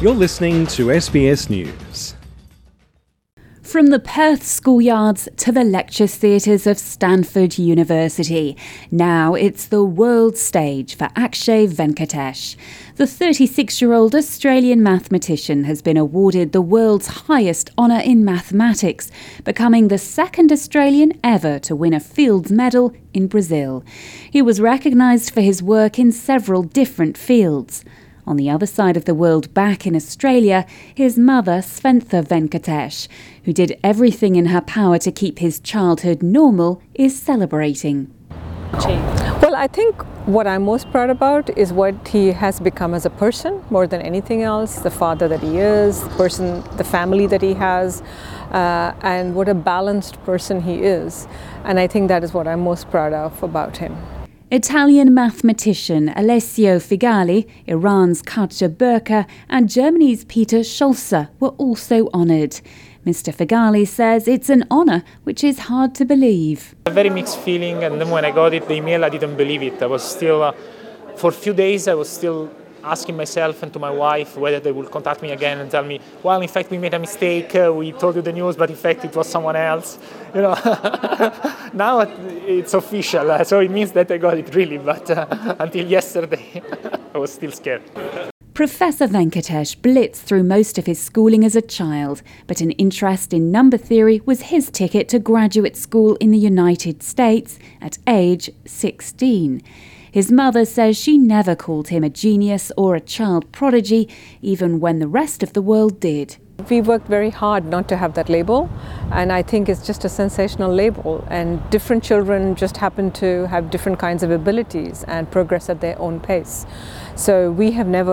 You're listening to SBS News. From the Perth schoolyards to the lecture theatres of Stanford University, now it's the world stage for Akshay Venkatesh. The 36-year-old Australian mathematician has been awarded the world's highest honour in mathematics, becoming the second Australian ever to win a Fields Medal in Brazil. He was recognised for his work in several different fields. On the other side of the world, back in Australia, his mother, Sventha Venkatesh, who did everything in her power to keep his childhood normal, is celebrating. Well, I think what I'm most proud about is what he has become as a person more than anything else, the father that he is, the family that he has, and what a balanced person he is. And I think that is what I'm most proud of about him. Italian mathematician Alessio Figali, Iran's Katja Burka and Germany's Peter Scholze were also honoured. Mr. Figali says it's an honour which is hard to believe. A very mixed feeling, and then when I got it, the email, I didn't believe it. I was still, for a few days, I was still asking myself and to my wife whether they would contact me again and tell me, well, in fact, we made a mistake, we told you the news, but in fact, it was someone else. You know, now it's official, so it means that I got it really, but until yesterday, I was still scared. Professor Venkatesh blitzed through most of his schooling as a child, but an interest in number theory was his ticket to graduate school in the United States at age 16. His mother says she never called him a genius or a child prodigy, even when the rest of the world did. We worked very hard not to have that label, and I think it's just a sensational label, and different children just happen to have different kinds of abilities and progress at their own pace. So we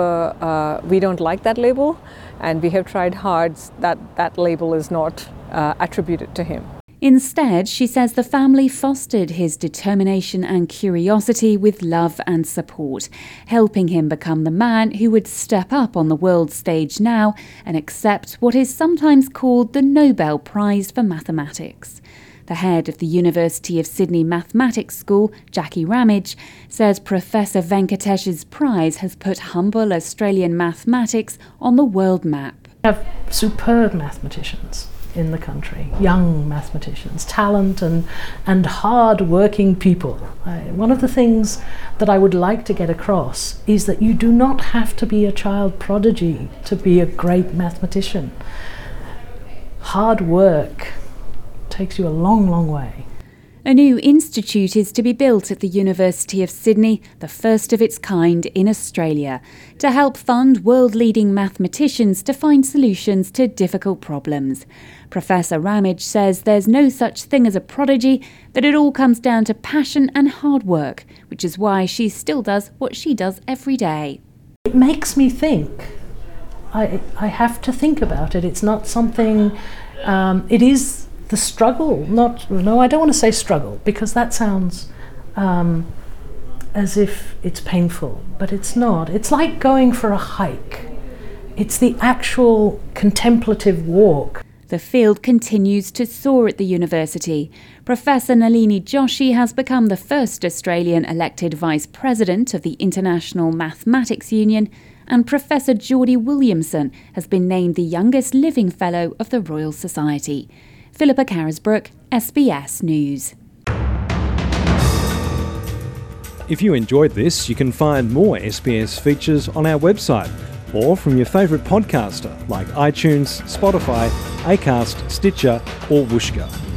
don't like that label, and we have tried hard that label is not attributed to him. Instead, she says the family fostered his determination and curiosity with love and support, helping him become the man who would step up on the world stage now and accept what is sometimes called the Nobel Prize for Mathematics. The head of the University of Sydney Mathematics School, Jackie Ramage, says Professor Venkatesh's prize has put humble Australian mathematics on the world map. We have superb mathematicians in the country, young mathematicians, talent and hard-working people. One of the things that I would like to get across is that you do not have to be a child prodigy to be a great mathematician. Hard work takes you a long, long way. A new institute is to be built at the University of Sydney, the first of its kind in Australia, to help fund world-leading mathematicians to find solutions to difficult problems. Professor Ramage says there's no such thing as a prodigy, that it all comes down to passion and hard work, which is why she still does what she does every day. It makes me think. I have to think about it. It's not something, it is the struggle, I don't want to say struggle, because that sounds as if it's painful, but it's not. It's like going for a hike. It's the actual contemplative walk. The field continues to soar at the university. Professor Nalini Joshi has become the first Australian elected Vice President of the International Mathematics Union, and Professor Geordie Williamson has been named the youngest living Fellow of the Royal Society. Philippa Carisbrook, SBS News. If you enjoyed this, you can find more SBS features on our website or from your favourite podcaster like iTunes, Spotify, Acast, Stitcher or Whooshkaa.